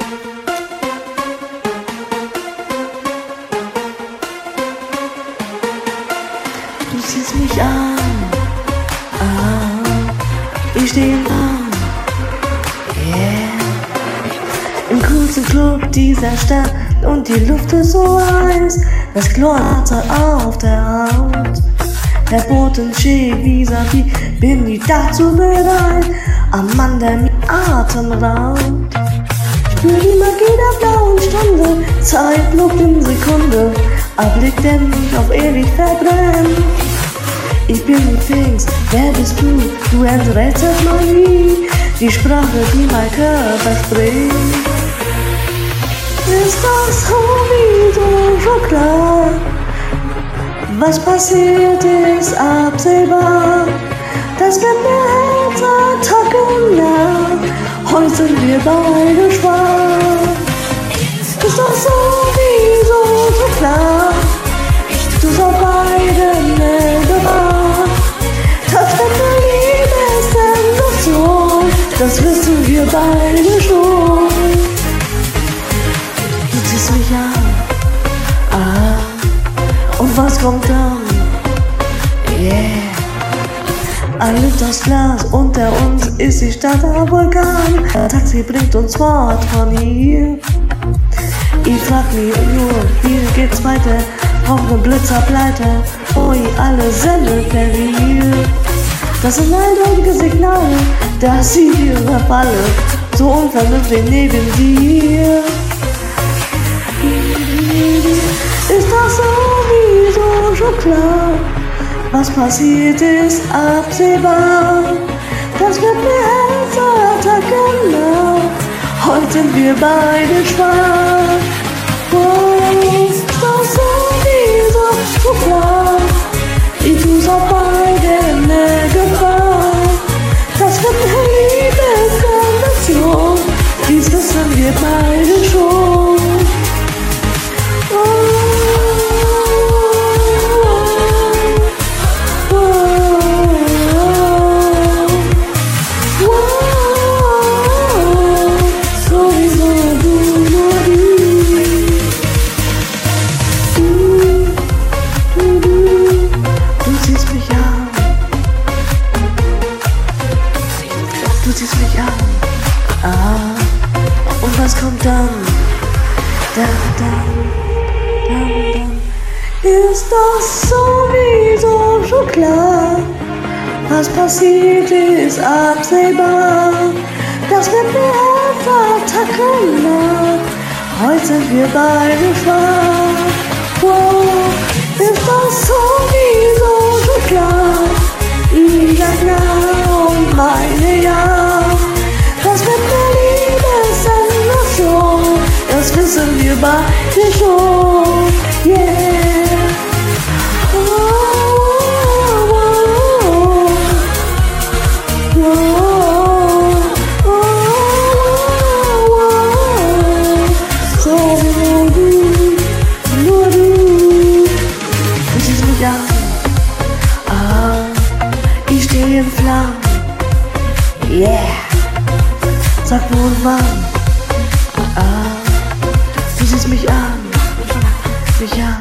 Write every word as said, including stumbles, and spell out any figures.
Du ziehst mich an, ah, ich steh im Raum, yeah. Im coolsten Club dieser Stadt und die Luft ist so heiß, das Chlorwasser auf der Haut. Der Boden steht vis-à-vis, bin ich dazu bereit, am Mann, der mir Atem raubt. Spür die Magie der blauen Stunde, Zeitluft in Sekunde, ein Blick, der mich auf ewig verbrennt. Ich bin Pfingst, wer bist du? Du enträtselst Magie, die Sprache, die mein Körper spricht. Ist das sowieso schon klar? Was passiert ist absehbar. Das wird mir Herz Tag und Nacht. Heute sind wir beide schwach. Ist doch sowieso schon klar. Du sollst beide eine Gefahr. Das wird eine Liebesentation. Das wissen wir beide schon. Du ziehst mich an, ah, und was kommt dann? Yeah. Ein Lift aus Glas, unter uns ist die Stadt ein Vulkan. Taxi bringt uns fort von hier. Ich frag mich nur, wie geht's weiter? Auf ne Blitzableiter, ui, alle Sende verliert. Das sind eindeutige Signale, dass ich hier verfalle, so unvernünftig neben dir. Ist das sowieso schon klar? Was passiert ist absehbar. Das wird mir Herzattacke nach. Heute sind wir beide schwach. Oh, ist das sowieso schon klar? Ich tu's auf beide eine Gefahr. Das wird eine Liebeskonvention. Dies wissen wir beide schon. Du ziehst mich an, ah, und was kommt dann? Dann, dann, dann, dann ist das sowieso schon klar. Was passiert ist absehbar. Das wird mir Herzattacke nach. Heute sind wir beide schwach. Wow, ist das sowieso schon klar? Ja, klar, und meine ja. Das wird eine Liebessenation. Das wissen wir beide schon. Yeah. Oh, oh, oh, oh, oh, oh. So nur du, nur du. Du ziehst mich an, ah, ich stehe in Flammen. Yeah. Sag wo und wann, ah, du siehst mich an, mich an.